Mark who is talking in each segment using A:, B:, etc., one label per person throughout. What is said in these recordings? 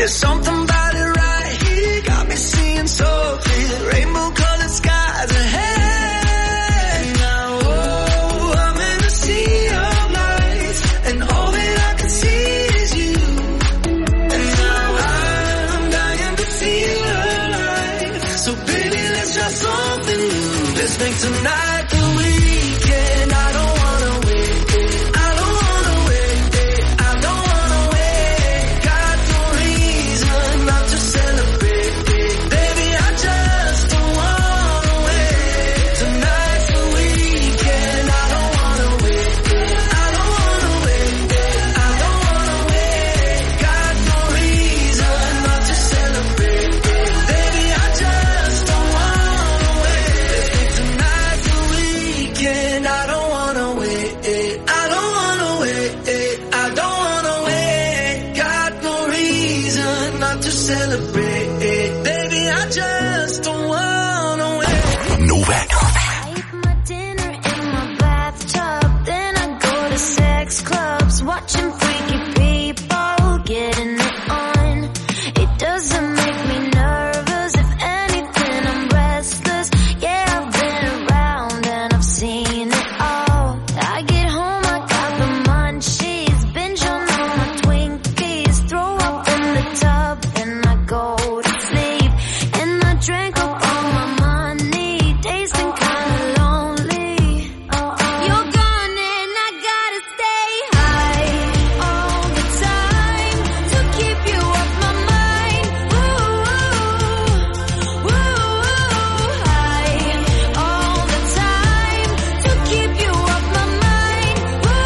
A: There's something about it right here, got me seeing so clear. Rainbow colored skies ahead. Now, oh, I'm in a sea of lights, and all that I can see is you. And now I'm dying to feel alive. So baby, let's try something new. Let's make tonight the weekend. I don't wanna wait. I don't wanna wait. I don't wanna wait. Got no reason not to celebrate. Baby, I just don't wanna wait. Tonight's the weekend. I don't wanna wait. I don't wanna wait. I don't wanna wait. Got no reason not to celebrate. Baby, I just don't wanna wait. Let's make tonight the weekend. I don't wanna wait. I don't wanna wait. I don't wanna wait. Got no reason not to celebrate. Baby, I just don't wanna wait.
B: Nova.
C: I eat my dinner in my bathtub, then I go to sex clubs, watching freaky people getting it on. It doesn't make me nervous, if anything I'm restless. Yeah, I've been around and I've seen it all. I get home, I got the munchies, binge on all my Twinkies, throw up in the tub, then I go to sleep. And I drank up all my money, days been kinda lonely. You're gone and I gotta stay high all the time to keep you off my mind. Ooh, high all the time to keep you off my mind.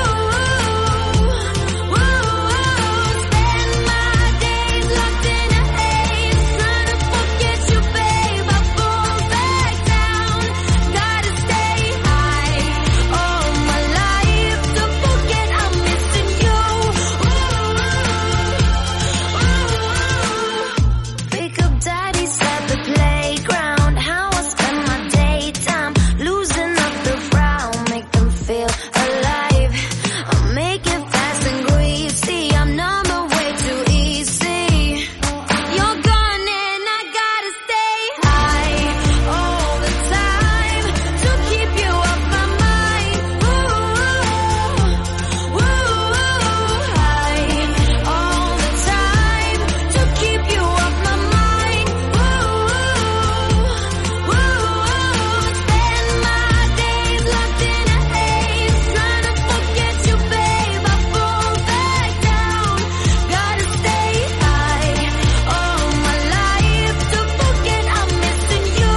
C: Spend my days locked in a haze, trying to forget you, babe. I fall back down, gotta stay high all my life to forget I'm missing you. Pick up daddies at the playground, how I spend my daytime, losing up the frown, make them feel alive. I'll make it fast and greasy, I'm number way too easy. You're gone and I gotta stay high all the time to keep you off my mind. High all the time to keep you off my mind. Spend my days locked in a haze, trying to forget you, babe. I fall back down, gotta stay high all my life to forget I'm missing you.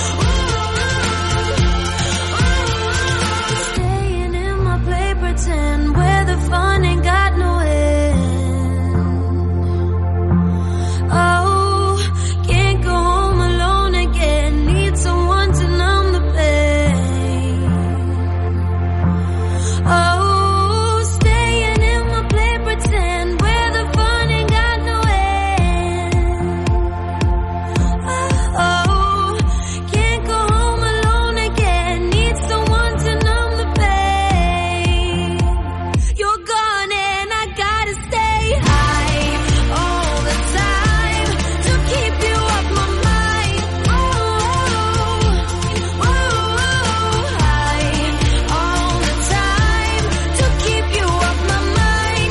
C: Staying in my play pretend, where the fun ain't got no end. Oh, can't go home alone again, need someone to numb the pain. Oh, staying in my play pretend, where the fun ain't got no end. Oh, can't go home alone again, need someone to numb the pain. You're gone and I gotta stay high all the time to keep you off my mind. High all the time to keep you off my mind.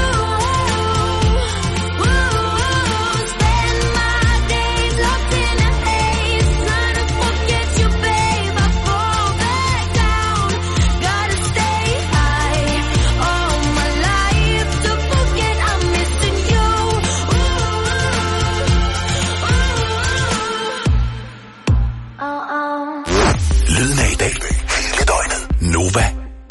C: Spend my days locked in a haze, trying to forget you, babe. I fall back down, gotta stay high all my life to forget I'm missing you.
B: Lyden af i dag. Hele døgnet. Nova.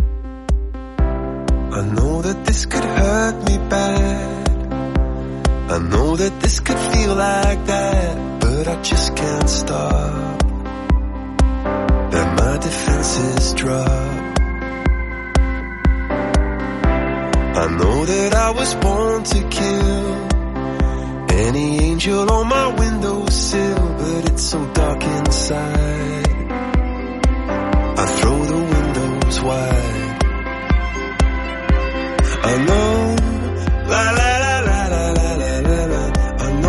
D: I know that this could hurt me bad. I know that this could feel like that, but I just can't stop. And my defenses drop. I know that I was born to kill any angel on my windowsill, but it's so dark inside. I throw the windows wide. I know, la la la la la la la la. I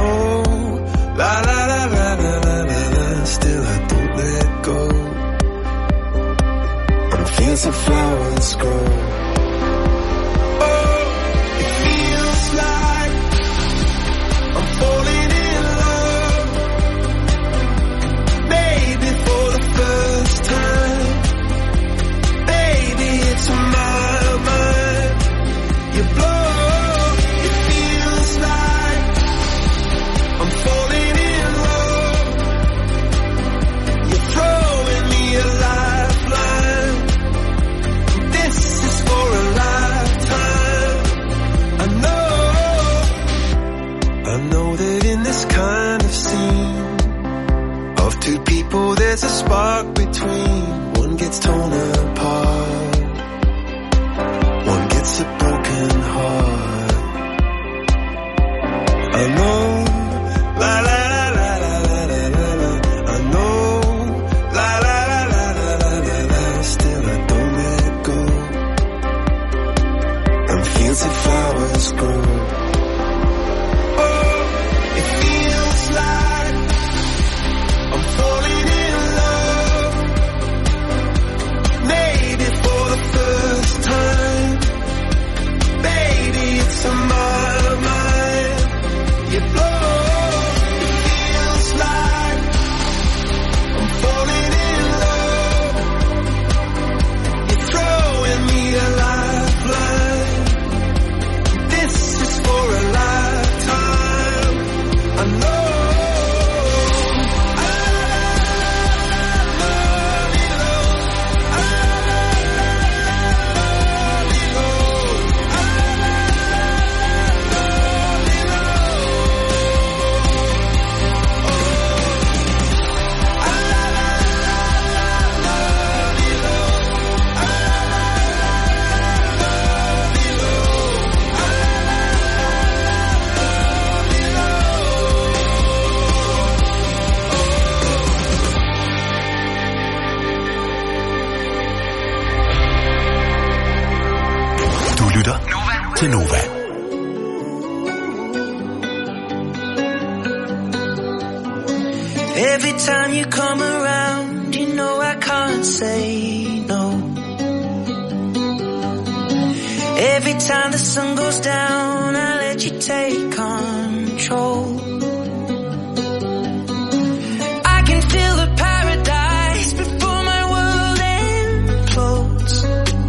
D: feels like flowers grow. Oh, it feels like I'm falling in love. Maybe for the first time. Baby, it's on my mind. You blow. It feels like I'm falling in love. You're throwing me a lifeline. This is for a lifetime. I know that in this kind of scene of two people there's a spark between. One gets torn apart, one gets a broken heart. I know, la la la la la la la la. I know, la la la la la la la la. Still I don't let it go. And feels like flowers grow. Oh, it feels like I'm falling in love. Maybe for the first time. Baby, it's on my mind. You blow. It feels like I'm falling in love. You're throwing me a lifeline. This is for a lifetime. I know.
B: Du lytter til Nova.
A: Every time you come around, you know I can't say no. Every time the sun goes down, I let you take control. I can feel the paradise before my world implodes.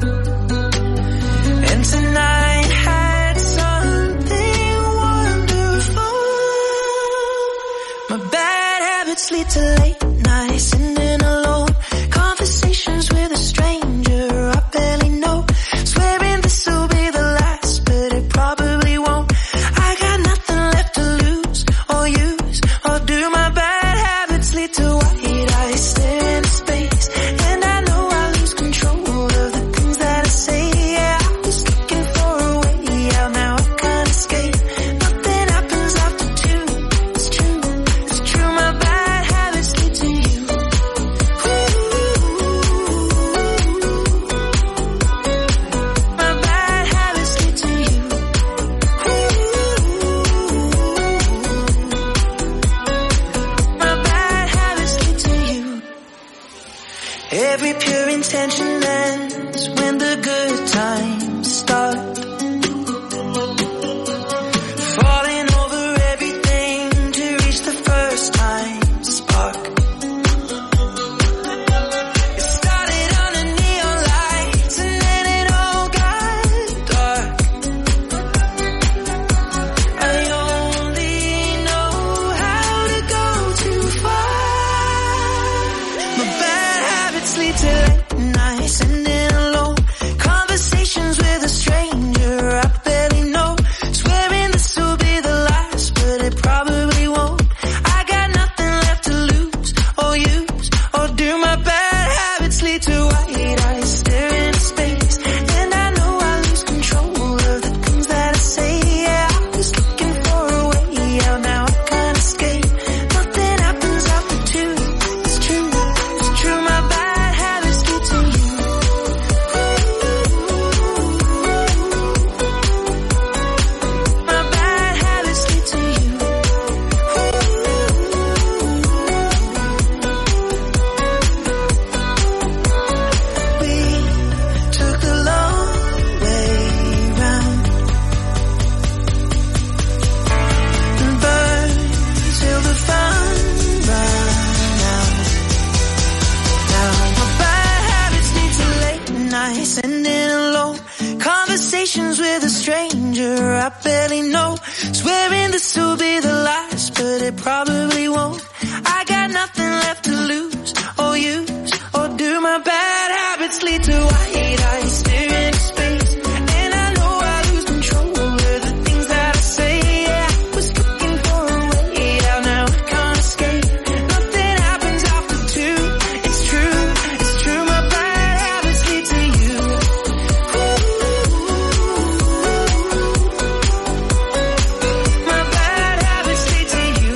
A: And tonight had something wonderful. My bad habits lead to late nights, sitting alone. Conversations with a stranger I barely know. Swearing this will be the last, but it probably won't. I got nothing left to lose or use or do. My bad habits lead to white eyes stare into space, and I know I lose control of the things that I say. Yeah, I was looking for a way out, now I can't escape. Nothing happens after two. It's true, it's true. My bad habits lead to you. My bad habits lead to you. My bad habits lead to you. Every pure intention ends when the good times start. Falling over everything to reach the first time spark. It started under neon lights and then it all got dark. I only know how to go too far. My bad habits lead to sure I barely know. Swearing this will be the last, but it probably won't. I got nothing left to lose or use, or do my bad habits lead to white eyes staring into space? And I know I lose control over the things that I say. Yeah, I was looking for a way out, now I can't escape. Nothing happens after two. It's true, my bad habits lead to you. My bad habits lead to you.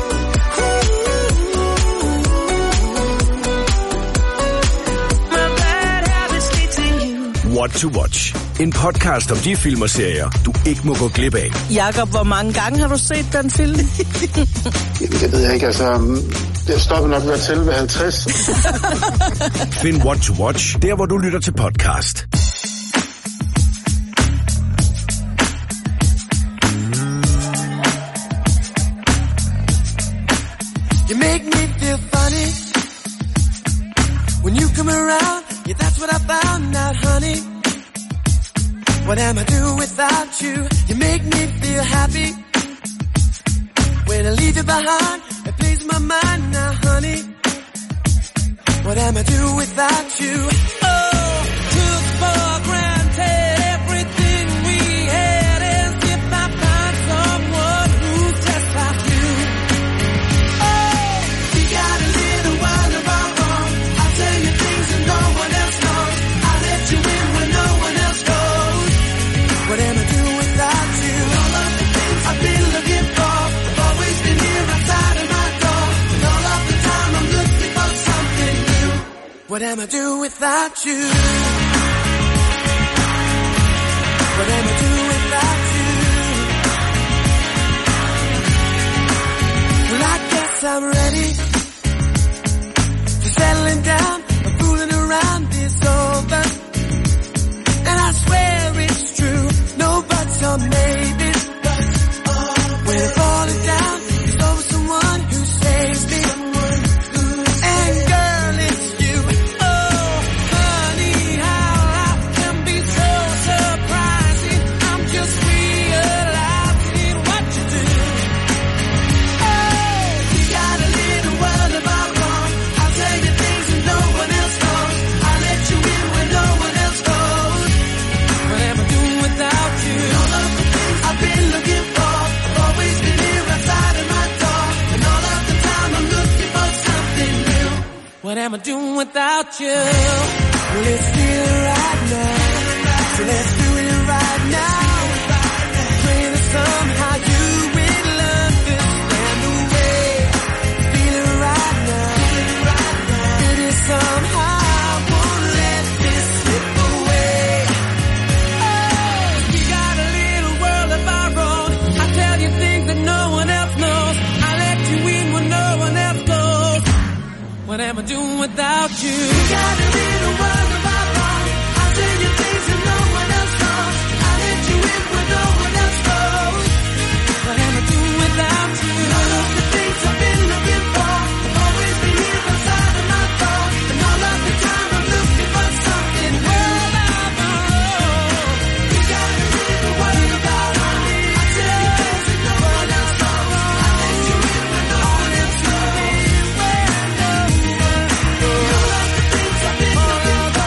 A: My bad habits lead to you.
B: What to Watch. En podcast om de film og serier, du ikke må gå glip af.
E: Jakob, hvor mange gange har du set den film?
F: Jamen, det ved jeg ikke, altså. Jeg stopper nok ved at tælle ved 50.
B: Find What to Watch, der hvor du lytter til podcast.
A: You make me feel funny when you come around. Yeah, that's what I found out, honey. What am I doing without you? You make me feel happy when I leave you behind. It plays my mind now, honey. What am I doing without you? Oh, took for granted everything we had, as if I find someone who's just like you. Oh, we got a little while of our own. I'll tell you things that no one else knows. I'll let you in when no one else goes. What am I doing without you? All of the things I've been looking for, I've always been here outside of my door. And all of the time I'm looking for something new. What am I doing without you? What am I doing without you? Well, I guess I'm ready for settling down. I'm fooling around is over, and I swear it's true. No buts or maybes, when I'm falling down, there's always someone who saves me. And girl, it's you. Oh, honey, how life can be so surprising. I'm just realizing what you do. Oh, we got a little world of our own. I'll tell you things that no one else knows. I'll let you in when no one else goes. What am I doing without you? All of the things I've been looking for, I've always been here outside of my door. And all of the time I'm looking for something new. What am I doing without you? Well, let's feel it right now. So let's do it right now. Pray that somehow you will understand the way. Feel it right now. Maybe somehow I won't let this slip away. Oh, we got a little world of our own. I tell you things that no one else knows. I let you in when no one else goes. What am I doing without you? We got a little world of our own. I tell you things that no one else knows. I let you in when no one else goes. What am I doing without you? All of the things I've been looking for, I've always been here outside of my door. And all of the time I'm looking for something new. We got a little world of our own. I tell you things that no one else knows. I let you in when no one else knows. All of the things I've been looking for,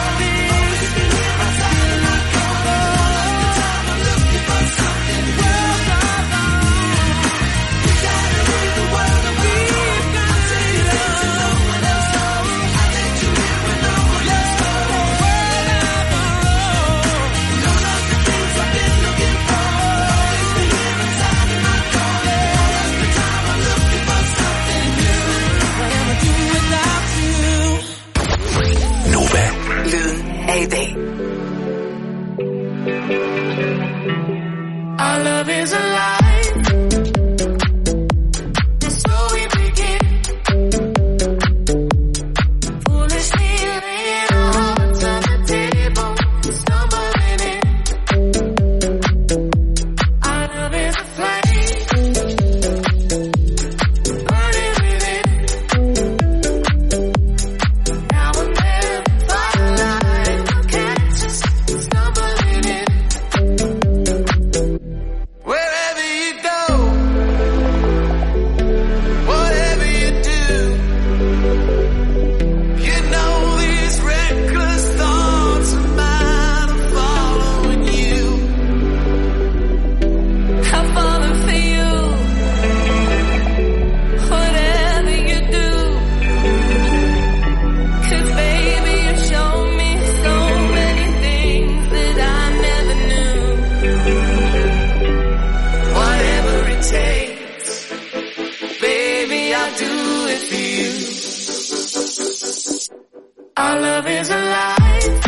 A: Our love is alive.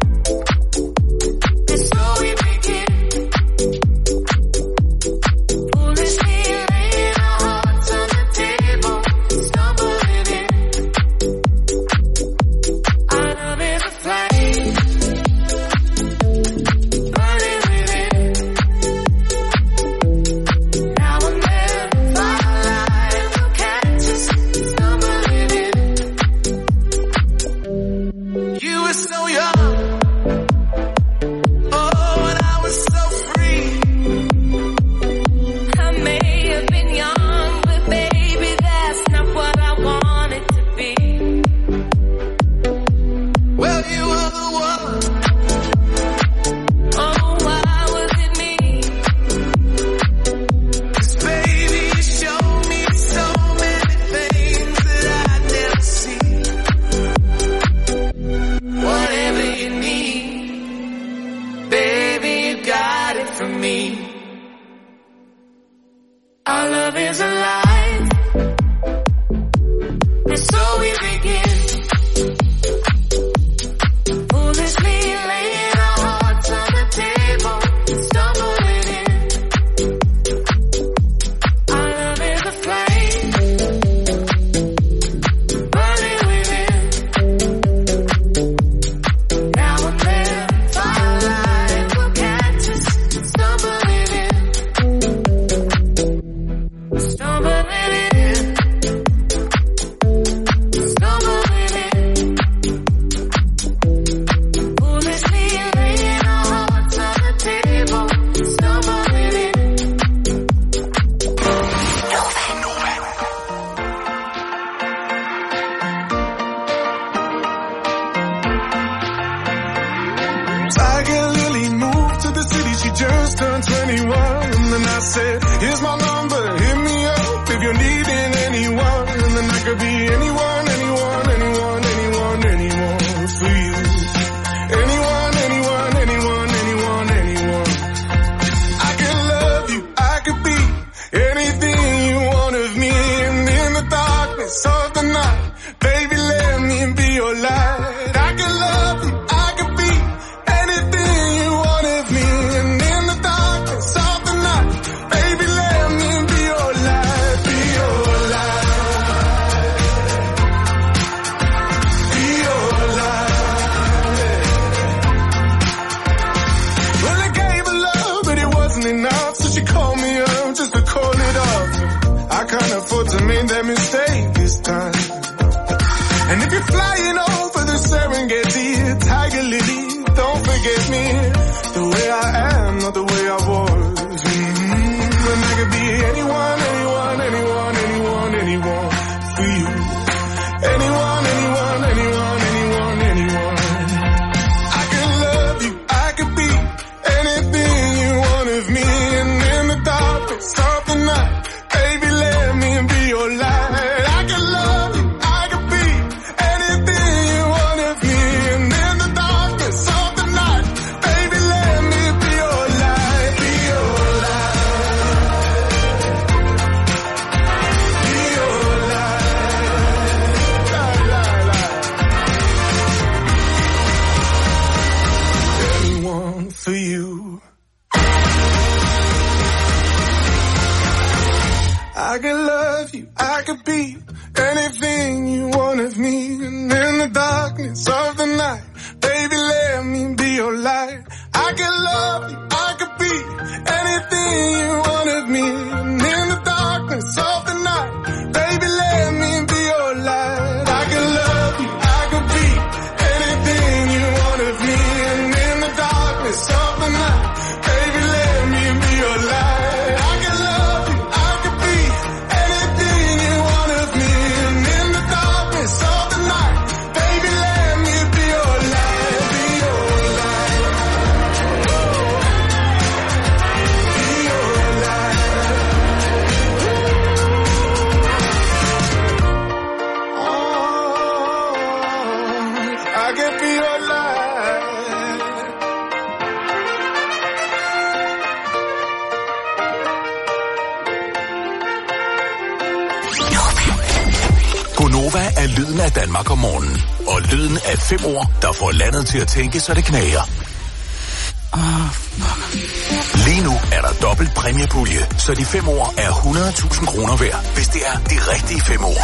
A: And so we begin. Foolishly laying our hearts on the table, stumbling in. Our love is a flame, burning within. Now and then, firelight will catch us stumbling in. You were so young, oh, and I was so free. I may have been young, but baby, that's not what I wanted to be. Well, you were the one. Oh, why was it me? 'Cause baby, you showed me so many things that I'd never see. Whatever you need, baby, you got it from me. Our love is alive, and so we begin. Foolishly laying our hearts on the table, stumbling in. Our love is a flame, burning within. Now and then, firelight will catch us stumbling in. Stumbling in. Stumbling in. Foolishly laying our hearts on the table, stumbling in.
G: Tiger Lily moved to the city, she just turned 21. And then I said, here's my number, hit me up if you're needing anyone. And then I could be anyone, anyone, anyone, anyone, anyone for you. Anyone, anyone, anyone, anyone, anyone. I could love you, I could be anything you want of me. And in the darkness of the night, baby, let me be your light. I could love you, I could be anything you want of me. And in the darkness of the night, baby, let me be your light, be your light, be your light. Well, I gave her love, but it wasn't enough, so she called me up just to call it off. I can't afford to make that mistake this time. And if you're flying over the Serengeti, Tiger Lily, don't forget me. The way I am, not the way I was. And I could be anyone, anyone, anyone, anyone, anyone for you. Anyone, anyone, anyone, anyone, anyone. I could love you, I could be anything you want of me. And in the darkness of the night, baby, let me be your light. I could love you, I could be anything you want of me. And in the darkness of the night, baby, let me be your light, be your light, be your light, la, la, la. Anyone for you. I could love you, I could be anything you want of me. And in the darkness of the night, baby, let me be your light. I could love you, I could be anything you want of me. And in the darkness of the night, baby, let me be your light. I could love you, I could be anything you want of me. And in the darkness of the night, baby, let me be your light. I could love you, I could be anything you want of me. And in the darkness of the night, baby, let me be your light, be your light, be your light.
H: Nova er lyden af Danmark om morgenen. Og lyden af 5 ord, der får landet til at tænke, så det knager. Lige nu er der dobbelt præmiepulje, så de 5 ord er 100.000 kroner værd, hvis det er de rigtige 5 ord.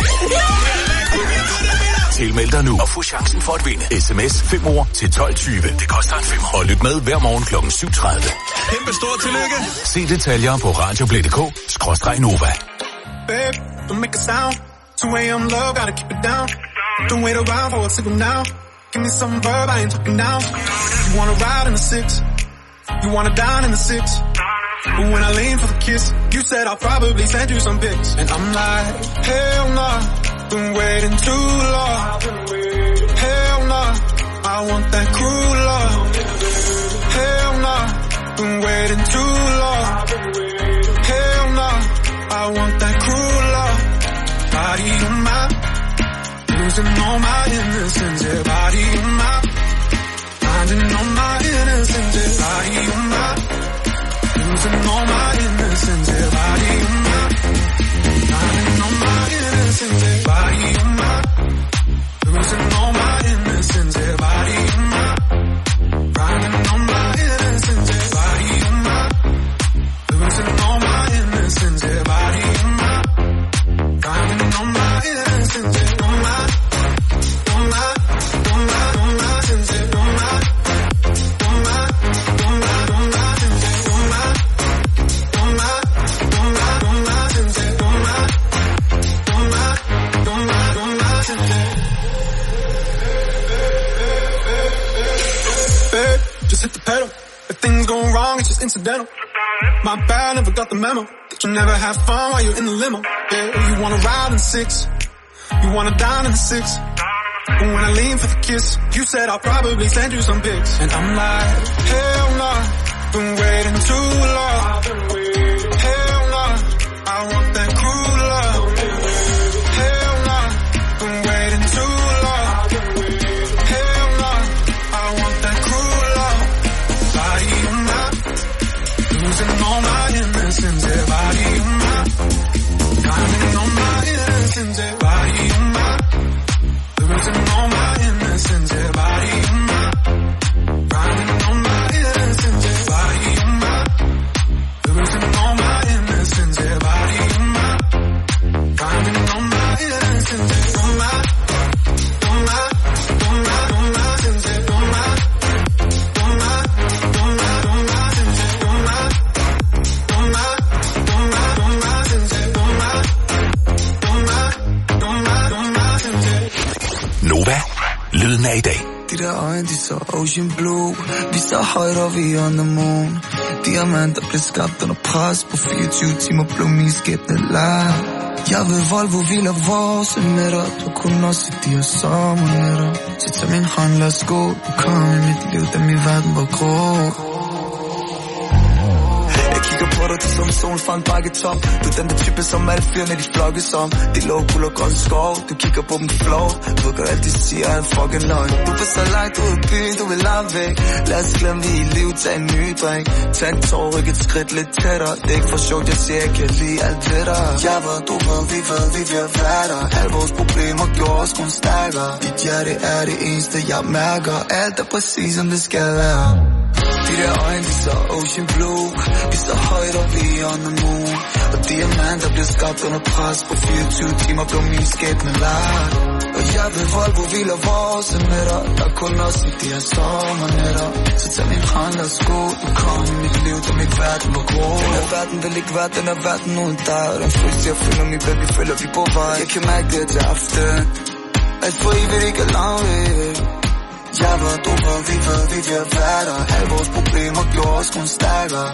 H: Tilmeld dig nu og få chancen for at vinde. SMS 5 ord til 12.20. Det koster en 5. Og lyt med hver morgen kl. 7.30.
I: Kæmpe stort tillykke.
H: Se detaljer på radioplay.dk/Nova.
G: Babe, don't make a sound. 2 a.m. love, gotta keep it down. Don't wait around for a signal now. Give me some verb, I ain't talking now. You wanna ride in the 6, you wanna dine in the 6. But when I lean for the kiss, you said I'll probably send you some pics. And I'm like, hell nah, been waiting too long. Hell nah, I want that cruel love. Hell nah, been waiting too long. Hell nah, I want that cruel love. Body on my, losing all my innocence. Yeah, body on my, finding all my innocence. Yeah, body on my, losing all my innocence. Yeah, body on my, finding all my innocence. Yeah, body on my, losing all my innocence. Yeah, body on my, finding all my innocence. Yeah, body on my, losing all my innocence. Yeah, body on my, finding all my innocence. Yeah, on my, on my, on my, on my innocence. On my, on my, on my, on my innocence. On my, on my, on my, on my innocence. On my, on my, on my, on my innocence. Babe, just hit the pedal. If things go wrong, it's just incidental. My bad, never got the memo. That you never have fun while you're in the limo. Yeah, you wanna ride in the 6, you wanna dine in the 6. But when I lean for the kiss, you said I'll probably send you some pics. And I'm like, hell nah, been waiting too long. Hell nah, I want that cruel love. Hell nah, been waiting too long. Hell nah, I want that cruel love. Body on my, losing all my innocence. Yeah, body on my, finding all my innocence. Yeah, body on my, losing all my innocence. Yeah, body on my, finding all my innocence. Yeah, body on my, losing all my innocence. Yeah, body on my, finding all my innocence. Yeah, on my, on my, on my, on my innocence. On my, on my, on my, on my innocence. On my, on my, on my, on my innocence. On my, on my, on my, on my innocence.
H: Nova, lyden af i dag.
A: De der øjne, de så ocean blue. Vi så højt, og vi on the moon. Diamanter blev skabt under pres. På 24 timer blev min skæbne live. Jeg ved Volvo hviler vores nætter. Du kunne også se de her sommernætter. Så tag min hånd, lad os gå. Du kom i mit liv, da min verden var grå. På dig, som sol fra en bakketop. Du er den der type, som alle fyrene de flokkes om. De lå guld og grøn skov. Du kigger på dem flov. Du ved godt, alt de siger er en fucking løgn. Du vil så langt ud af byen, du vil langt væk. Lad os glemme det i liv, tag en ny drink. Tag en tår, ryk et skridt lidt tættere. Det er ikke for sjovt, jeg siger, jeg kan lide alt ved dig. Jeg ved, du ved, vi vil være der. Alle vores problemer gjorde os kun stærkere. Dit hjerte er det eneste, jeg mærker. Alt er præcis, som det skal være. De der øjne, de så ocean blue. Vi så højt, og vi on the moon. Og diamanter bliver skabt under pres. På 24 timer blev min skæbne lagt. Og jeg ved Volvo hviler vores nætter. Der er kun os i de her sommernætter. Så tag min hånd, lad os gå. Du kom i mit liv, da min verden var grå. Den her verden vil ikke være den her verden uden dig. Og den følelse jeg føler mig, baby, føler vi på vej. Jeg kan mærke det til aften. Alt for evigt ikke er langt. Jeg ved, du ved, vi vil være der. Alle vores problemer gjorde os kun stærkere.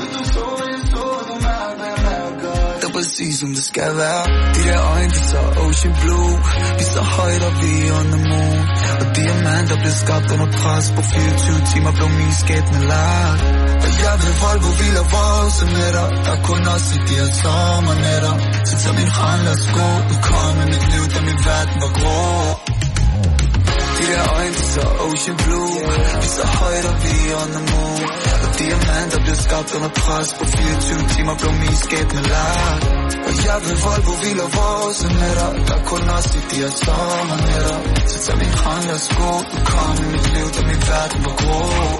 A: Det er præcis som det skal være. De der øjne, de så ocean blue. Vi så højt, og vi on the moon. Og diamanter blev skabt under pres. På 24 timer blev min skæbne lagt. Og jeg ved, Volvo hviler vores nætter. Der er kun os i de her sommernætter. Så tag min hånd, lad os gå. Du kom i mit liv, da min verden var grå. De der øjne, de så ocean blue. Vi så højt og vi er on the moon. Og diamanter bliver skabt under pres. På 24 timer blev min skæbne lagt. Og jeg ved Volvo hviler vores nætter. Der er kun os i de her sommernætter. Så tag min hånd og sko. Du kom i mit liv, da min verden var grå.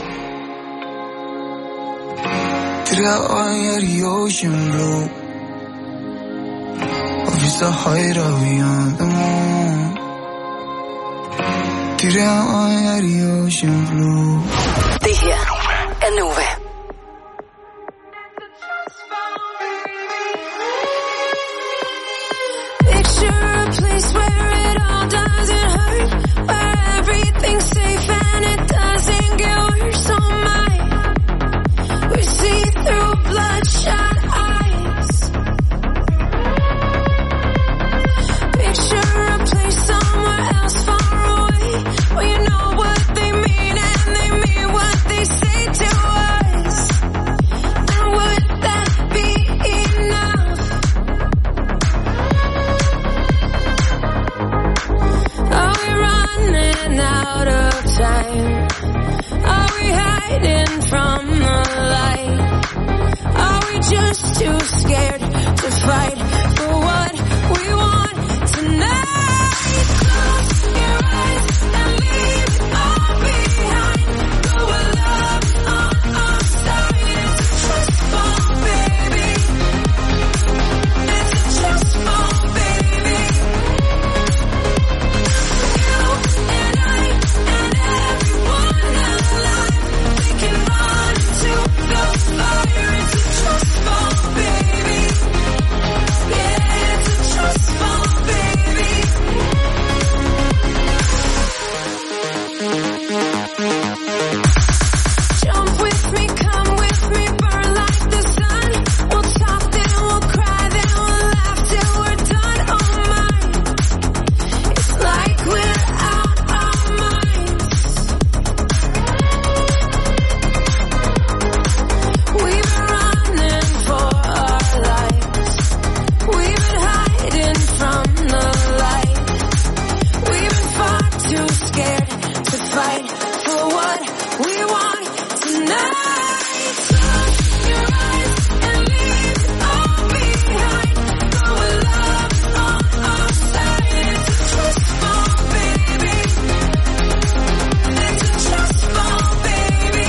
A: Det der øje er de ocean blue. Og vi så højt og vi er on the moon. Det der øje er de ocean blue.
I: Det her er Nova.
C: Picture a place where it all doesn't hurt, where everything's safe and it doesn't get worse. Oh my, we see through bloodshot eyes. Picture a place somewhere else far away, where you know what they mean and they mean what they say to us. And would that be enough? Are we running out of time? Are we hiding from the light? Are we just too scared to fight for what we want tonight? Close your eyes and leave it all behind. Go with love on our side. It's a trust fall, baby. It's a trust fall, baby. You and I and everyone alive, we can run to the fire. It's a trust fall, baby. Yeah, it's a trust fall, baby. Jump with me, come with me, burn like the sun. We'll talk, then we'll cry, then we'll laugh till we're done. Oh my, it's like we're out our minds. We've been running for our lives. We've been hiding from the light. We've been far too scared to fight for what we want tonight. Close your eyes and leave it all behind. Go with love on our side. It's a trust fall, baby. It's a trust fall, baby.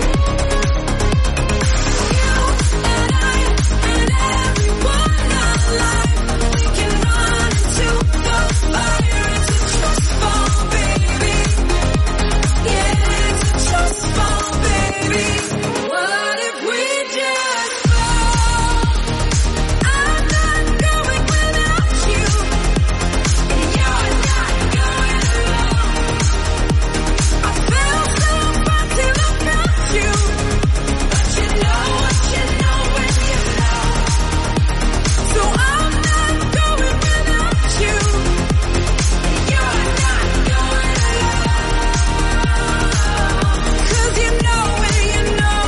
C: You and I and everyone alive, we can run into the fire. It's a trust fall, baby. Yeah, it's a trust fall, baby. What if we just fall? I'm not going without you, and you're not going alone. I feel so far to look at you, but you know what you know when you know. So I'm not going without you, and you're not going alone. 'Cause you know when you know.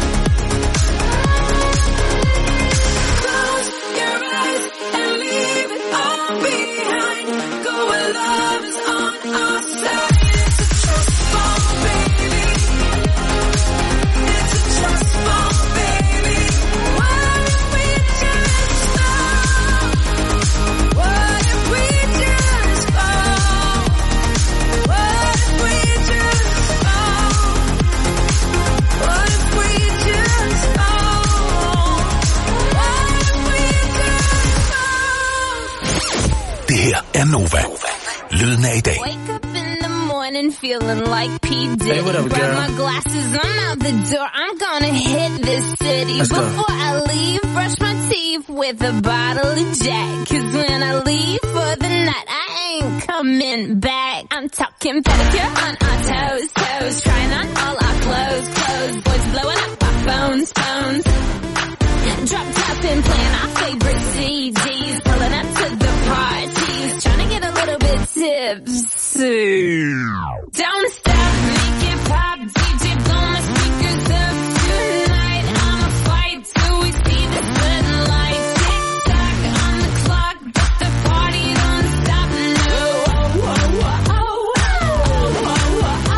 C: Close your eyes and leave it all behind. Go where love is on our side. It's a trust fall, baby. It's a trust fall, baby. What if we just fall? What if we just fall? What if we just fall? What if we just fall? What if we just fall?
H: Det her er Nova. Lyden af i dag.
C: Wake up in the morning feeling like P. Diddy.
E: Hey, what up,
C: Grab
E: girl?
C: my glasses, I'm out the door. I'm gonna hit this city.
E: Let's go.
C: Before I leave, brush my teeth with a bottle of Jack. 'Cause when I leave for the night, I ain't coming back. I'm talking pedicure on our toes, toes. Trying on all our clothes, clothes. Boys blowing up our phones, phones. Drop top and playing our favorite CDs. Pulling up to the parties. Trying to get a little bit tipsy. Don't stop, make it pop. DJ blow my speakers up tonight. I'ma fight till we see the sunlight. Tick tock on the clock, but the party don't stop. No. Oh, oh, oh, oh, oh, oh,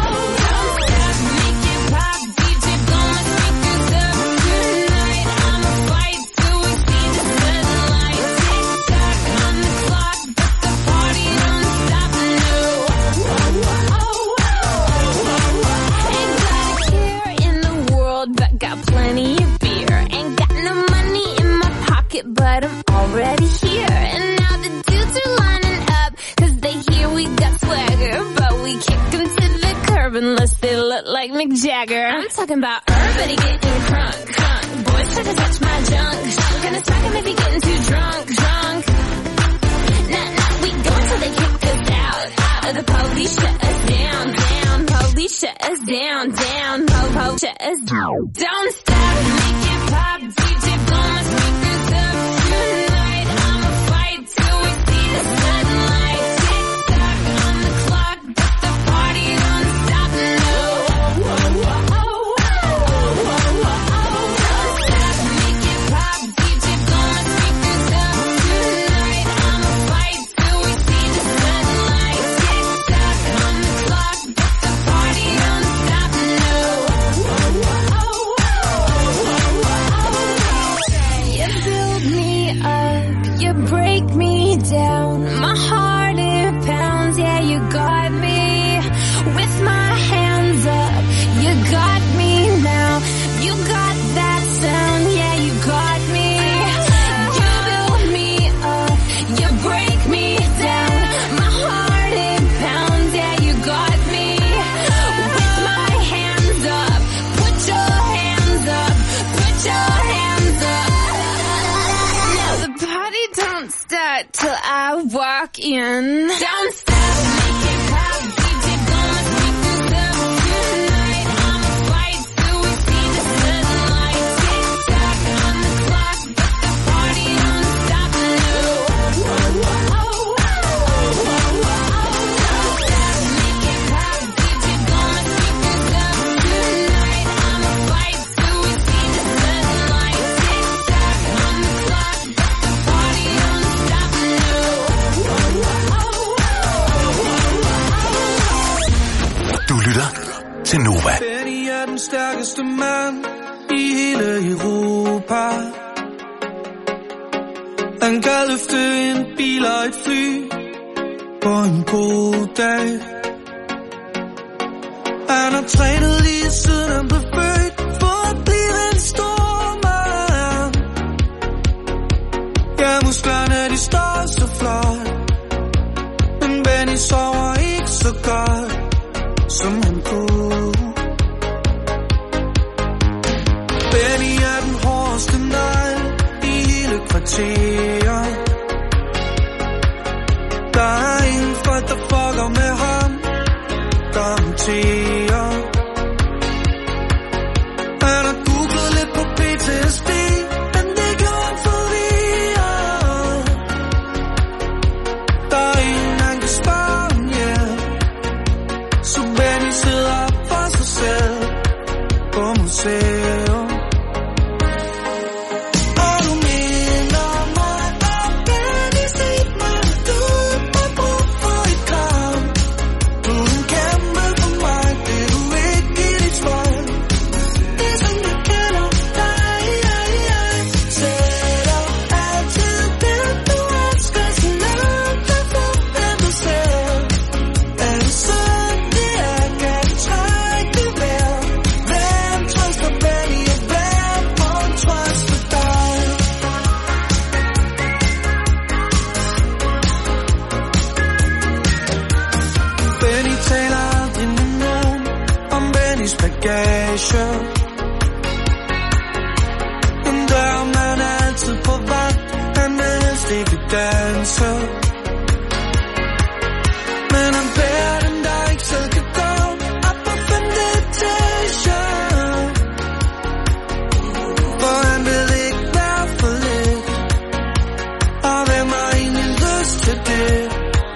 C: Jagger. I'm talking about everybody getting crunk, crunk. Boys try to touch my junk, junk. Gonna smack him if he getting too drunk, drunk. Nah, nah, we go until they kick us out, out. Or the police shut us down, down. Police shut us down, down. Po, shut us down. Don't stop, make it pop. DJ blow my speakers up tonight. I'ma fight till we see the sunlight. Tick tock on the clock, but the party don't stop. No. Down. My heart, it pounds, yeah, you got me. With my hands up, you got me now. You got that sound, yeah, you got me. You build me up, you break me down. My heart, it pounds, yeah, you got me. With my hands up, put your hands up, put your hands up. Now the party don't start till I walk in. Don't stop, make it pop. DJ blow my speakers up tonight. I'ma fight till we see the sunlight. Tick tock on the clock, but the party don't stop. No. Don't stop, make it pop. DJ blow my speakers up tonight. I'ma fight till we see the sunlight. Tick tock on the clock, but the party don't stop.
H: Du lytter til Nova.
A: Benny er den stærkeste mand i hele Europa. Han kan løfte en bil og et fly på en god dag. Han har trænet lige siden han blev født for at blive en stor mand. Ja, musklerne de står så flot, men Benny sover ikke så godt som han kunne. Benny er den hårdeste negl i hele kvarteret. Der er ingen folk, der fucker med ham, garanterer. Han har googlet lidt på PTSD, men det gjorde han forvirret. Der er ingen, han kan spare om hjem, så Benny sidder for sig selv på museum. Og du minder mig om Benny, sig mig, du har brug for et kram. Du kan kæmpe for mig, det du ikke give dit svar. Det er som jeg kender dig, sætter altid det du elsker, så langt dig for dig selv. Er du sådan, det er, kan du trække det vejr. Hvem trøster Benny, og hvem må trøste dig? Benny taler aldrig med nogen om Bennys bagage. Men der er man altid på vagt, han vil helst ikke danse. Men han bærer den, der ikke selv kan gå op på 5. etage. For han vil ikke være for lidt, og hvem har egentlig lyst til det?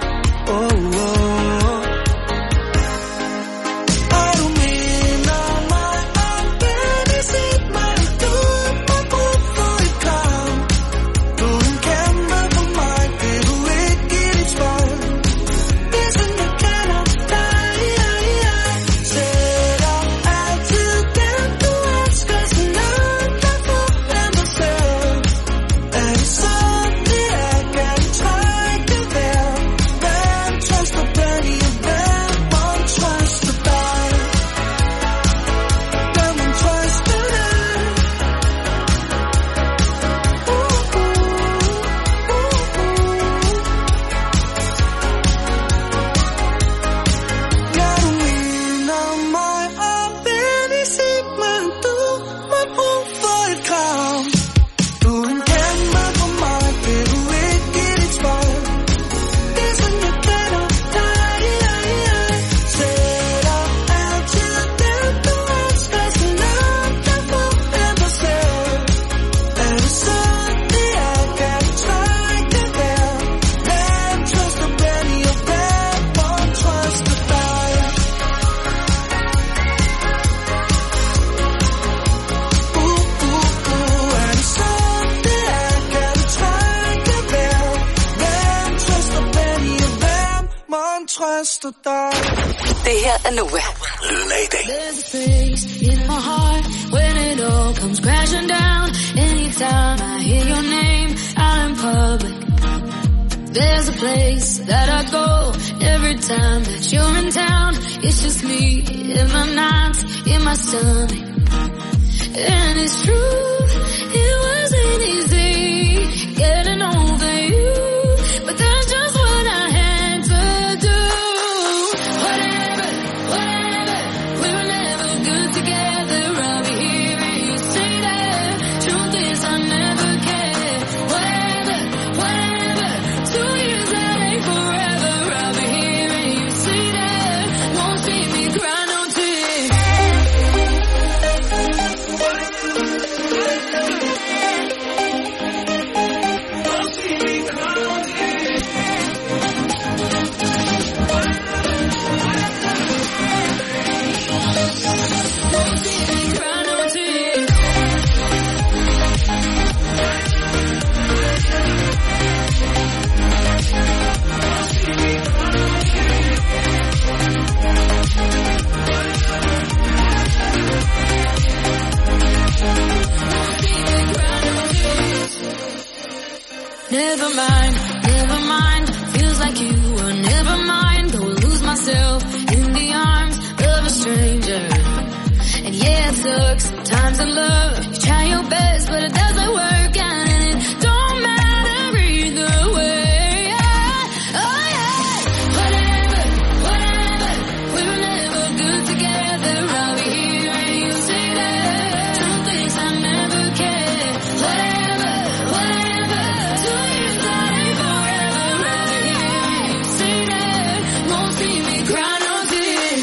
A: Og du minder mig om Benny, sig mig, du har brug for et kram. Du kan kæmpe for mig, det du questo dai.
I: Det her er Nova.
H: Lyden af i dag.
C: There's a place in my heart when it all comes crashing down. Anytime I hear your name out in public. There's a place that I go every time that you're in town. It's just me in my nights, in my stomach. And it's true, it wasn't easy getting over you, but that's just what I had to do. Whatever, we were never good together. I'll be here and you say that. Truth is I never cared. Whatever, 2 years that ain't forever. I'll be here and you say that. Won't see me cry no tears. Never mind, feels like you were never mine. Go lose myself in the arms of a stranger. And yeah, it sucks, times in love. You try your best, but it doesn't work out. And it don't matter either way. Oh yeah, whatever, we were never good together. I'll be here and you say that. Truth is I never cared. Whatever, 2 years that ain't forever. I'll be here and you say that. Won't see me cry no tears.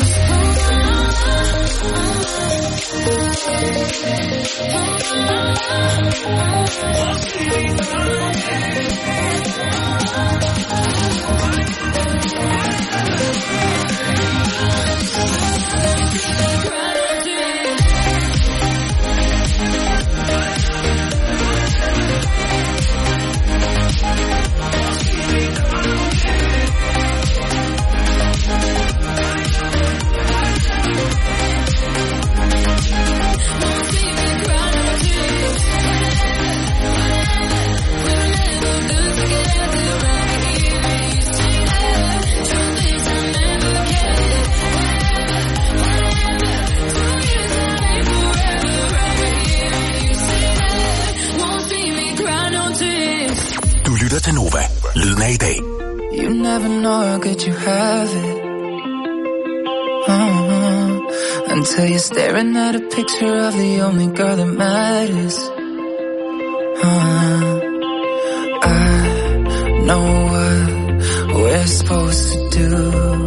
H: Du lytter til Nova. Lyden af i dag.
A: You never know how good you have it. Until you're staring at a picture of the only girl that matters. I know what we're supposed to do.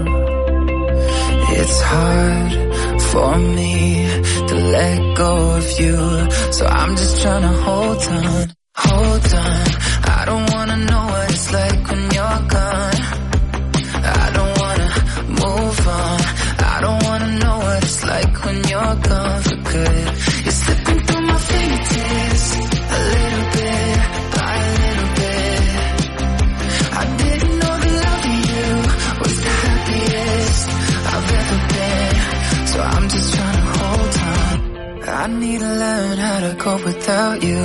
A: It's hard for me to let go of you, so I'm just trying to hold on. I don't wanna know what it's like when you're gone. I don't wanna move on. I don't wanna know what it's like when you're gone for good. You're slipping through my fingertips, a little bit by a little bit. I didn't know that loving you was the happiest I've ever been, so I'm just trying to hold on. I need to learn how to cope without you.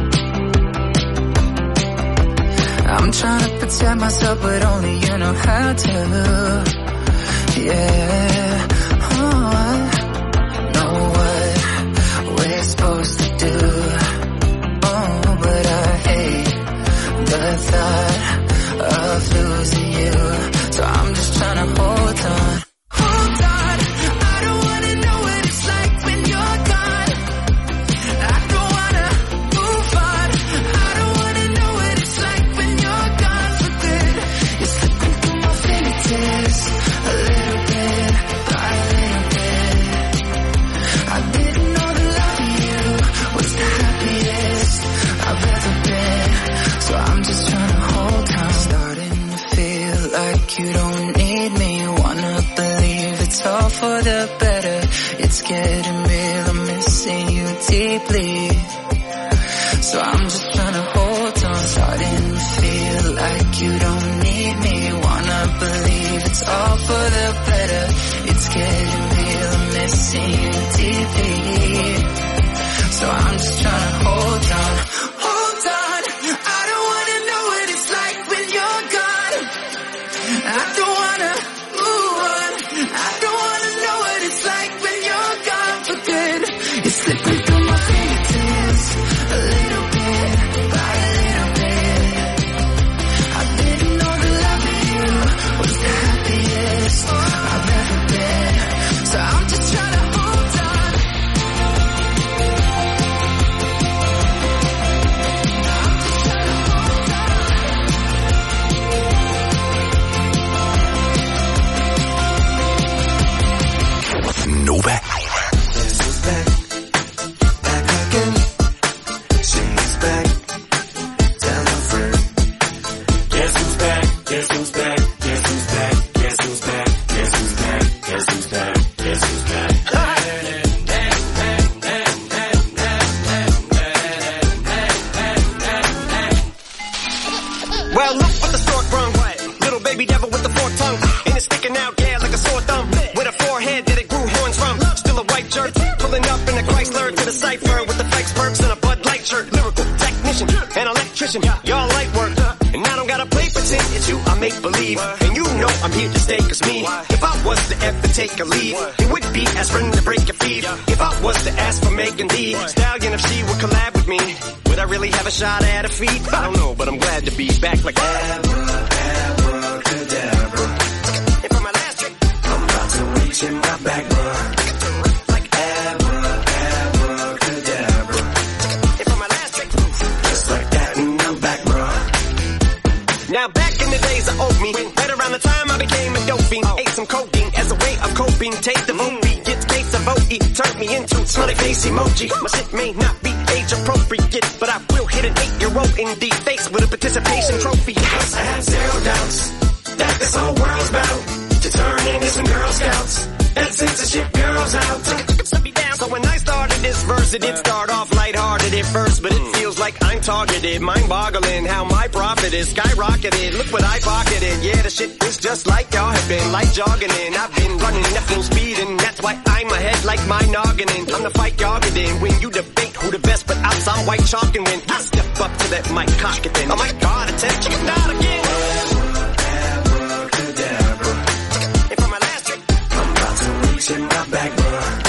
A: I'm trying to protect myself, but only you know how to. Yeah, I know what we're supposed to do. Oh, but I hate the thought of losing you, so I'm just trying to hold on. I don't wanna know what it's like when you're gone. I don't wanna move on. I don't wanna know what it's like when you're gone for good. You're slipping through my fingertips, a little bit by a little bit. I didn't know that loving you was the happiest I've ever been, so I'm just trying to hold on. Starting to feel like you don't need me. Wanna believe it's all for the better. It's getting real, I'm missing you deeply, so I'm just trying to hold on. Starting to feel like you don't need me. Wanna believe it's it's all for the better. It's getting real messy and deeply. So I'm just trying to hold on. Hold on. I don't wanna know what it's like when you're gone. I don't wanna move on. I don't wanna know what it's like when you're gone for good. It's slipping through my fingertips a little bit by a little bit. I didn't know the love of you was the happiest I've ever been. So I'm just trying to hold on.
H: Nova.
J: Well, look what the stork brung. Little baby devil with the forked tongue. And it's sticking out, yeah, like a sore thumb. With a forehead that it grew horns from. Still a white shirt, pulling up in a Chrysler to the cipher with the Fikes perks and a Bud Light shirt. Lyrical technician, an electrician, y'all light work. And I don't gotta play pretend, it's you I make believe. And you know I'm here to stay, cause me, if I was to ever take a lead, it would be aspirin to break your feet. If I was to ask for Megan Thee Stallion, if she would collab with me, would I really have a shot at her feet? I don't know, but I'm glad to be back like abracadabra. And for my last trick, I'm about to reach in my back, bruh. Like abracadabra. And for my last trick, just like that, and I'm back, bruh. Now back in the days of old me, right around the time I became a dope fiend, ate some codeine as a way of coping. Take the movie, gets case of OE, turned me into smiley face emoji. My shit may not be age appropriate, but I will hit an 8-year-old in the face with a participation trophy. Yes, I have zero doubts that this whole world's bound to turn into some Girl Scouts and censorship girls out. So when I started this verse, it did start off lighthearted at first, but it feels like I'm targeted. Mind-boggling how my profit is skyrocketed. Look what I pocketed. Yeah, the shit is just like y'all have been, like jogging in. I've been running at full speed, and that's why I'm ahead like my noggin in. I'm the fight y'all get in when you debate who the best, but I'm some white chalk, and when I step up to that mic, cock it then. Oh my God, attempt chicken out again. Abracadabra. And for my last trick, I'm about to reach in my back, bruh.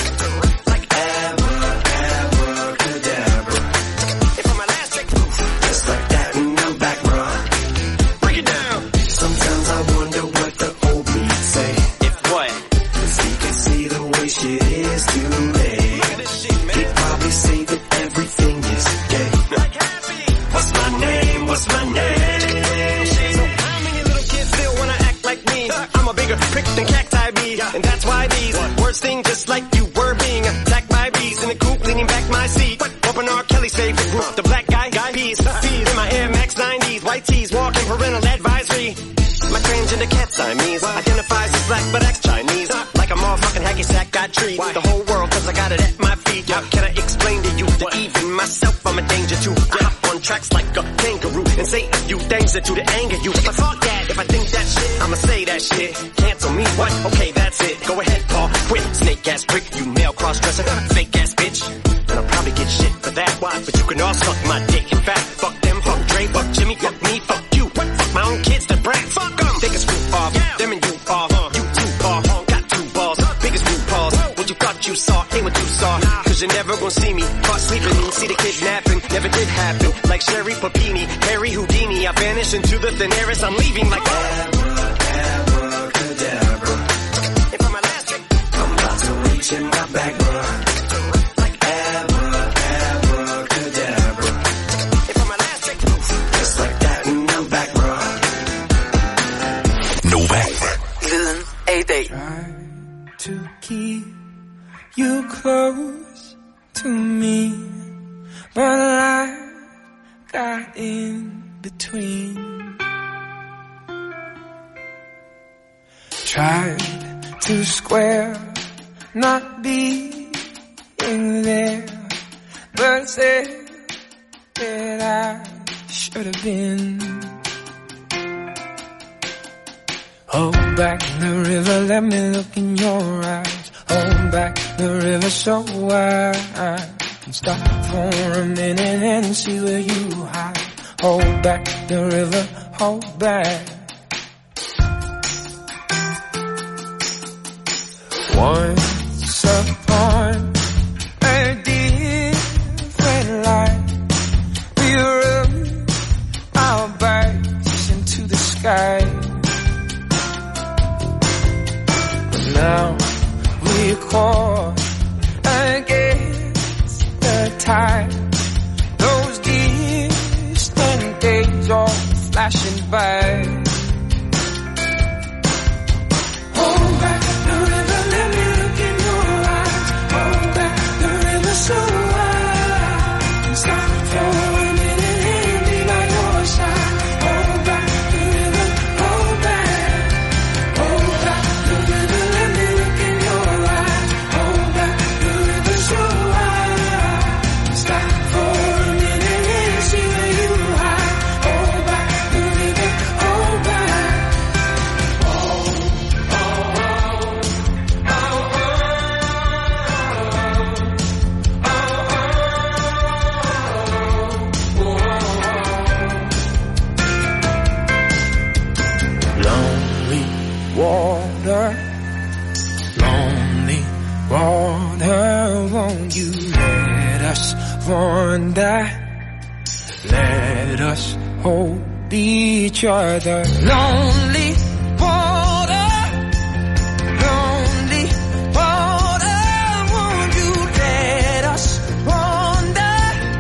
J: Than cacti bees, and that's why these words sting just like you were being attacked by bees in the coop, leaning back my seat. Open R. Kelly's favorite group, the Black Guy Peas. Feed in my Air Max 90s, white tees, walking parental advisory. My transgender cat Siamese identifies as black but acts Chinese. Like a motherfucking hacky sack, I treat the whole world cause I got it at my feet. How can I explain to you that even myself I'm a danger to? I hop on tracks like a kangaroo and say a few things that do to anger you. But fuck that, if I think that shit, I'ma say that shit. Cancel me, what? Okay, that's it. Go ahead, Paul, quit. Snake ass prick, you male cross-dresser, fake ass bitch. And I'll probably get shit for that. Why? But you can all suck my dick. In fact, fuck them, fuck Dre, fuck Jimmy, fuck me, fuck you. Fuck my own kids, the brat. Fuck them. They can screw off. Them and you off. You too off. Got two balls. Biggest blue paws. What you thought you saw ain't what you saw. Cause you're never gonna see me caught sleeping. See the kidnapping. Never did happen. Like Sherry Papini, Harry Houdini. I vanish into the thin air as I'm leaving like abracadabra. And for my last trick, I'm about to reach in my back, bruh. Like abracadabra. And for my last trick, just like that, and I'm back, bruh.
H: Nova.
I: Lyden af i dag.
A: Try to keep you close to me, but I got in between. Tried to square, not being there, but said that I should have been. Hold back the river, let me look in your eyes. Hold back the river so I can stop for a minute and see where you hide. Hold back the river, hold back. Once upon a different life, we rode our bikes into the sky. But now we're caught against the tide. Those distant days all flashing by. Hold back the river, let me look in your eyes. Hold back the river so I can stop for a minute and be by your side. Hold back the river, hold back. Hold back the river, let me look in your eyes. Hold back the river so I can stop for a minute and see where you hide. Hold back the river, hold back. Lonely water, won't you let us wander? Let us hold each other. Lonely water, won't you let us wander?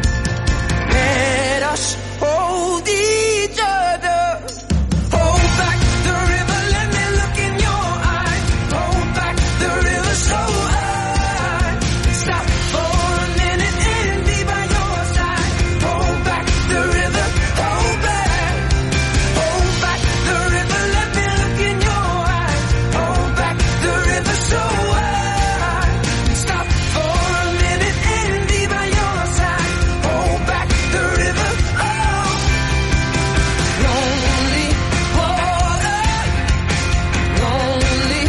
A: Let us hold each other. Hold back the river, let me look in your eyes. Hold back the river so I can stop for a minute and be by your side. Hold back the river, hold back. Hold back the river, let me look in your eyes. Hold back the river so I can stop for a minute and be by your side. Hold back the river, oh. Lonely water, won't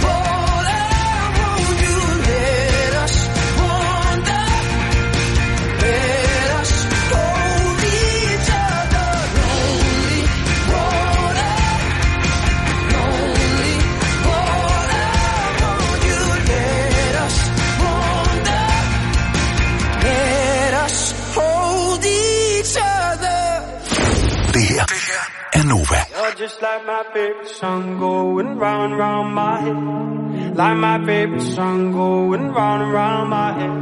A: you let us wander? Let us hold each other. Lonely water, won't you let us wander? Let us hold each other.
H: Det her er Nova.
K: You're just like my favorite song going round and round my head. Like my favorite song going round and round my head.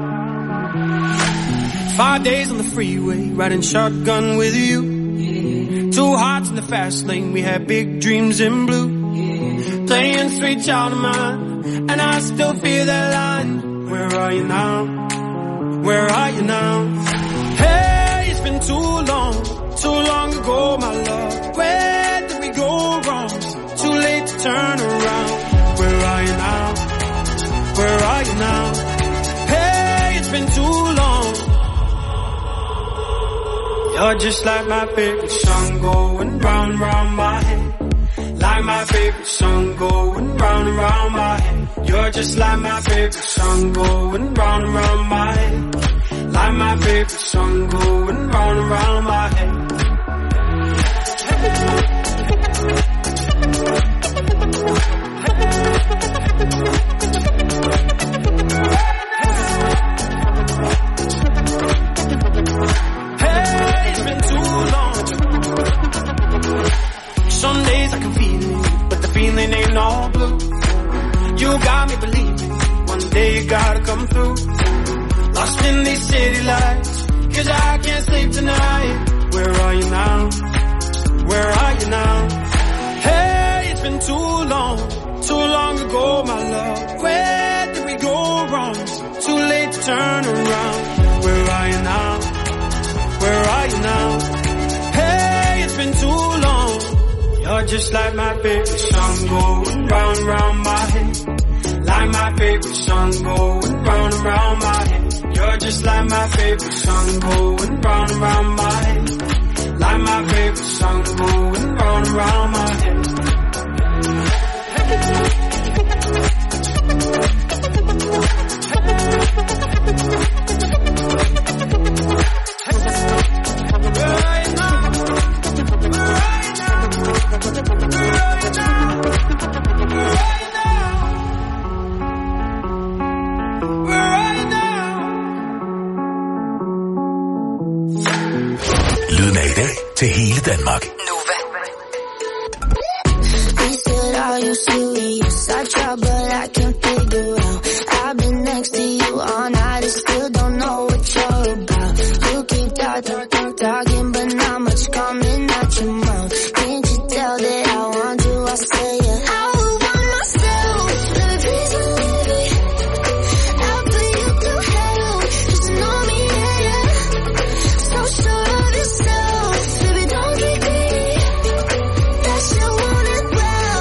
K: 5 days on the freeway, riding shotgun with you. 2 hearts in the fast lane, we had big dreams in blue. Playing Sweet Child of Mine, and I still feel that line. Where are you now? Where are you now? Hey, it's been too long ago, my love. Where did we go wrong? Too late to turn around. Where are you now? Where are you now? Hey, it's been too long. You're just like my favorite song going round and round my head. Like my favorite song going round and round my head. You're just like my favorite song going round and round my head. Like my favorite song going round and round my head. Hey, it's been too long. Some days I can feel it, but the feeling ain't all blue. You got me believing one day you gotta come through. Lost in these city lights, 'cause I can't sleep tonight. Where are you now? Where are you now? Hey, it's been too long ago, my love. Where did we go wrong? Too late to turn around. Where are you now? Where are you now? Hey, it's been too long. You're just like my favorite song going round and round my head. Like my favorite song going round and round my head. You're just like my favorite song going round and round my head. Like my favorite song going round and round my head.
H: Danmark.
C: He said, are you serious? I try, but I can't figure out. I've been next to you all night and still don't know what you're about. You keep talking, but not much coming out your mouth. Can't you tell that I want you? I say it. I would want myself. Let me please believe it. I'll put you through hell. Just know me, yeah. So sure of yourself. Baby, don't get greedy. That shit want it well.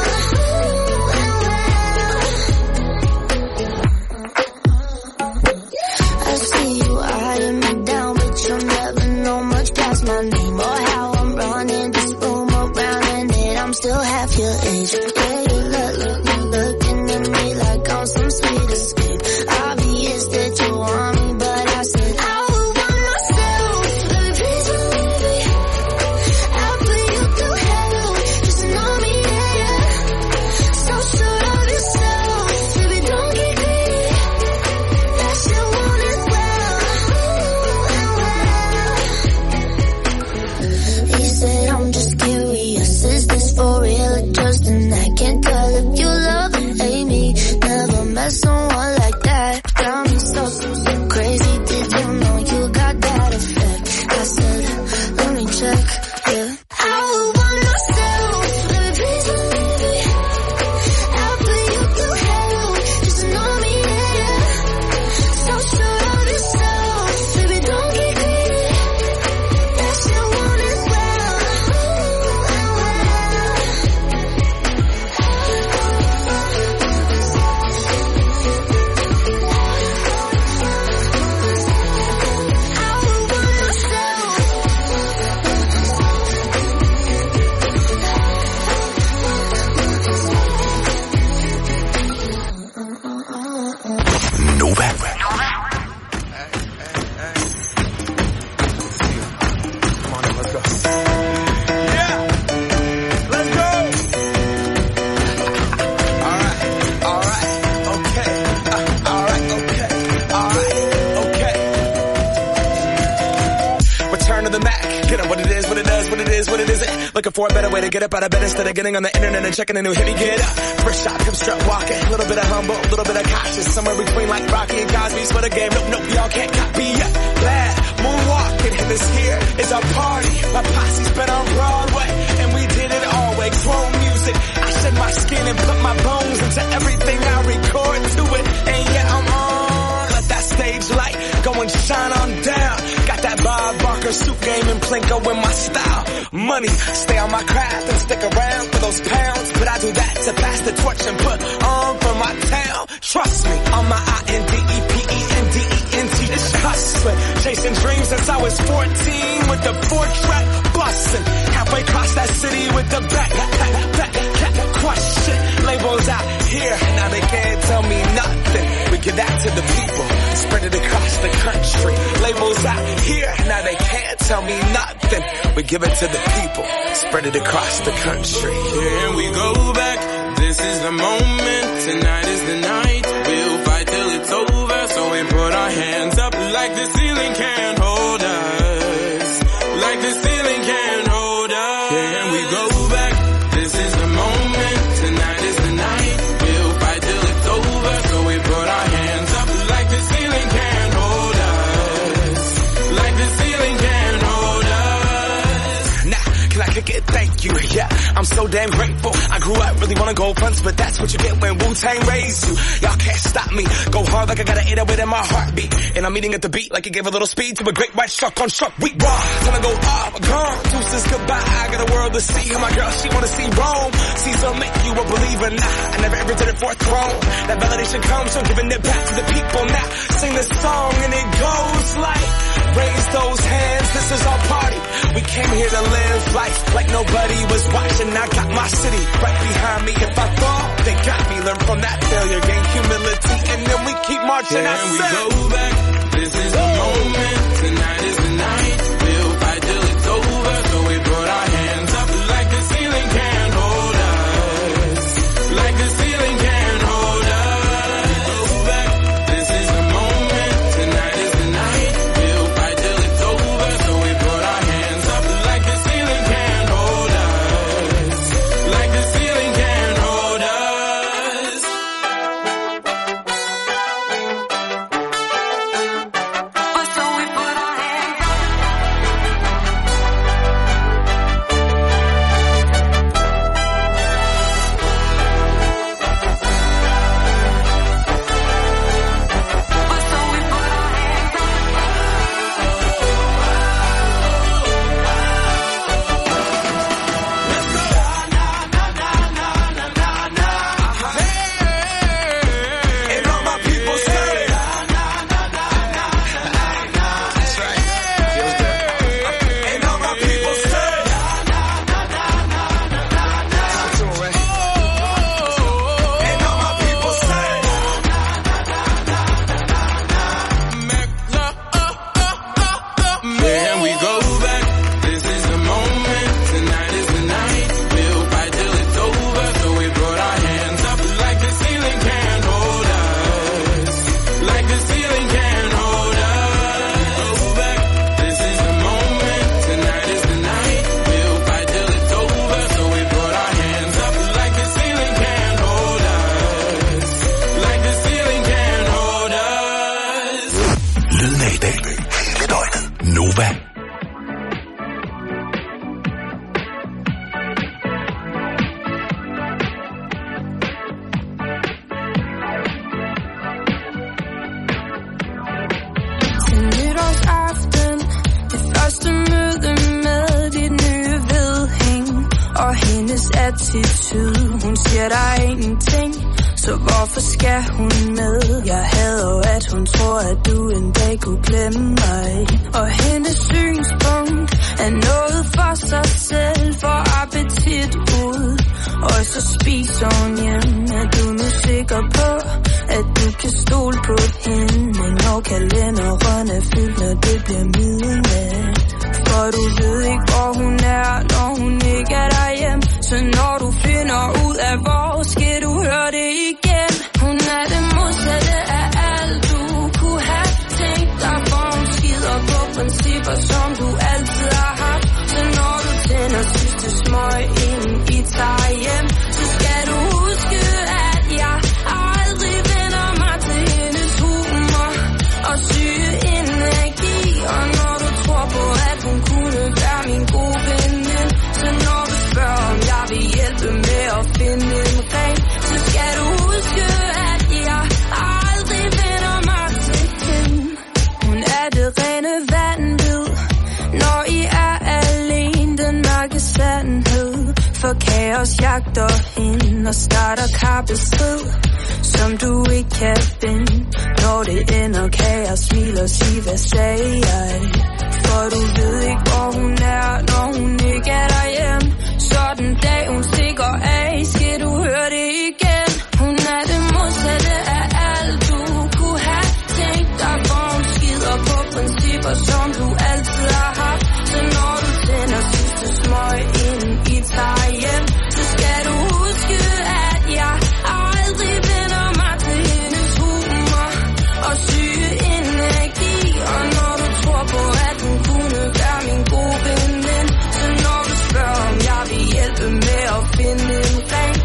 C: I see you eyeing me down, but you'll never know much past my name or how I'm running this room around, and that I'm still half your age. Yeah, you looking at me like I'm some sweet escape. Obvious that you want me, but I said I would want myself. Let me please believe it. I'll put you through hell. Just know me, yeah. So sure of yourself. Baby, don't get greedy. That shit want it well. He said, I'm just curious. Is this for real or just an act? Can't tell if you love or hate me. Never met someone like that. Got me so crazy. Did you know you got that effect? I said, let me check. Yeah. I would want myself. Let me please believe it. I'll put you through hell. Just know me, yeah. So sure of yourself. Baby, don't get greedy. That shit want it well. I would want myself.
H: Nova.
B: Return to the Mac. Get up what it is, what it does, what it is, what it isn't. Looking for a better way to get up out of bed instead of getting on the internet and checking a new hit. Me get up. First shot, come strut walking. A little bit of humble, a little bit of cautious. Somewhere between like Rocky and Cosby's for the game. Nope, y'all can't copy yet. Glad moonwalking. And this here is our party. My posse's been on Broadway. And we did it always. Grown music. I shed my skin and put my bones into everything I record to it. And yeah, I'm on. Let that stage light go and shine on down. Got that Bob Barker suit game and Plinko in my style. Money, stay on my craft and stick around for those pounds. But I do that to pass the torch and put on for my town. Trust me, on my INDEPENDENT. It's hustling, chasing dreams since I was 14 with the 4-track bustin'. Halfway across that city with the back question. Labels out here, now they can't tell me nothing. We give that to the people, spread it across the country. Labels out here, now they can't tell me nothing. We give it to the people, spread it across the country.
L: Here we go back, this is the moment, tonight is the night. We'll fight till it's over, so we put our hands up like the ceiling can't hold us. Like the ceiling can't hold us. Here we go back, this is the moment, tonight is the night. We'll fight till it's over, so we put our hands up like the ceiling can't hold us. Like the ceiling can't hold us.
B: Nah, can I kick it? Thank you, yeah. I'm so damn grateful. I grew up really wanna go fronts, but that's what you get when Wu-Tang raised you. Y'all can't stop me. Go hard like I got an 808 in my heartbeat. And I'm eating at the beat like it gave a little speed to a great white shark on shark. We raw. Gonna go up, gone. Deuces goodbye. I got a world to see. And my girl, she wanna see Rome. Caesar make you a believer. Nah, I never ever did it for a throne. That validation comes from giving it back to the people. Now sing this song and it goes like, raise those hands, this is our party. We came here to live life like nobody was watching. I got my city right behind me. If I fall, they got me. Learn from that failure, gain humility, and then we keep marching.
L: Can we go back? This is the moment, tonight is the night. We'll fight till it's over, so we put our hands up like the ceiling can't hold us. Like the ceiling can't hold us. Go back, this is the moment, tonight is the night. We'll fight till it's over, so we put our hands up like the ceiling can't
C: hendes attitude. Hun siger, der er ingenting, så hvorfor skal hun med? Jeg hader jo, at hun tror, at du en dag kunne glemme mig. Og hendes synspunkt er noget for sig selv, for appetit ud. Og så spiser hun hjem. Er du nu sikker på, at du kan stole på hende? Når kalenderen er fyldt, når det bliver midnat. For du ved ikke, hvor hun er, når hun ikke er derhjemme. Så når du finder ud af, hvor skal du høre det igen. Hun er det modsatte af alt, du kunne have tænkt dig. For hun skider på principper, som du altid har haft. Så når du tænder sidste smøg, inden I tager hjem, så skal du huske, at jeg aldrig vender mig til hendes humor og syge energi. Og når du tror på, at hun kunne være min gode veninde, så når du spørger, om jeg vil hjælpe med at finde en ring, så skal du huske, at jeg aldrig vender mig til hende. Hun er det rene vanvid, når I er alene, den mørke sandhed. For kaos jagter hende og starter kappestrid, som du ikke kan finde. Når det ender, kan jeg smile og sige, hvad sagde jeg? For du ved ikke, hvor hun er, når hun ikke er derhjemme. Så den dag hun stikker